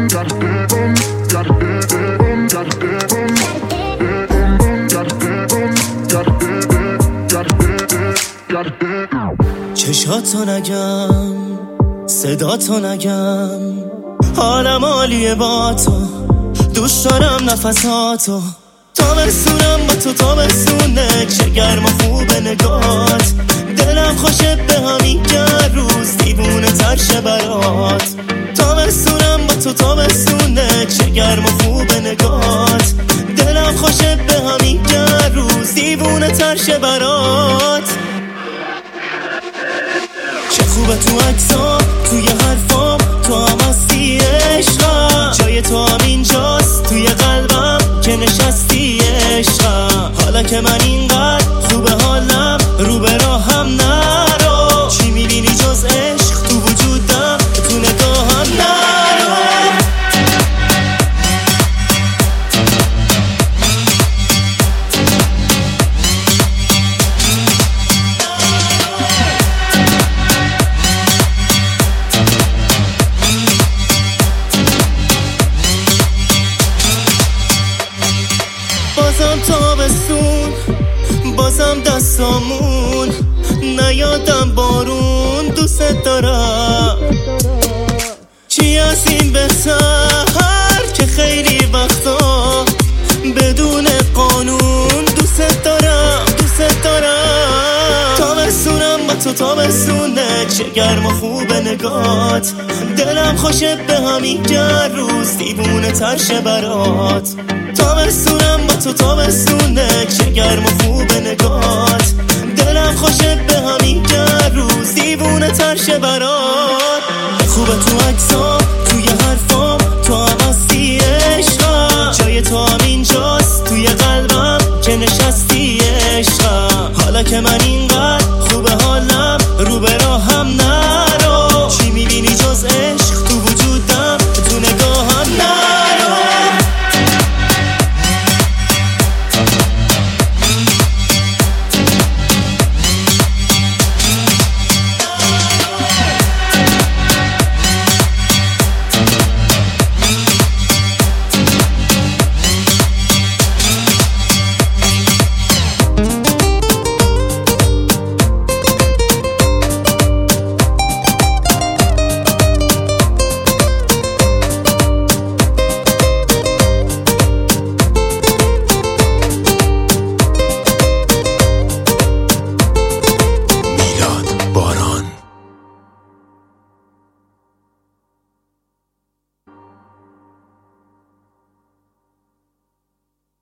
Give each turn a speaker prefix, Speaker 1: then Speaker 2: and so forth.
Speaker 1: چشاتو نگم، صداتو نگم، حالم عالیه با تو، دوست دارم نفساتو، تابستونم با تو تابستونه، چه گرم و خوبه نگات، دلم خوشه به همین روز دیوونه تر شه برات. تابستونم با تو تابستونه، چه گرم و خوبه نگات، دلم خوشه به همین روز دیوونه تر شه برات. چه خوبه تو عکسام، توی حرفام، تو هم هستی عشقم، جای تو هم اینجاست توی قلبم که نشستی عشقم. حالا که من اینقدر خوبه حالم، رو به راهم نرو، چی میبینی جز عشق تو وجودم، تو نگاهم نرو. بازم تابستون، بازم دستامون، نیادم بارون، دوست دارم. چی از این بهتر که خیلی وقتا بدون قانون دوست دارم، دوست دارم. تابستونم با تو تابستونه، چه گرم و خوبه نگات، دلم خوشه به همین روز دیوونه تر شه برات. تابستونم با تو تابستونه، چه گرم و خوبه نگات، دلم خوشه به همین روز دیوونه تر شه برات. خوبه تو عکسام، توی حرفام، تو هم هستی عشقم، جای تو هم اینجاست توی قلبم که نشستی عشقم. حالا که من این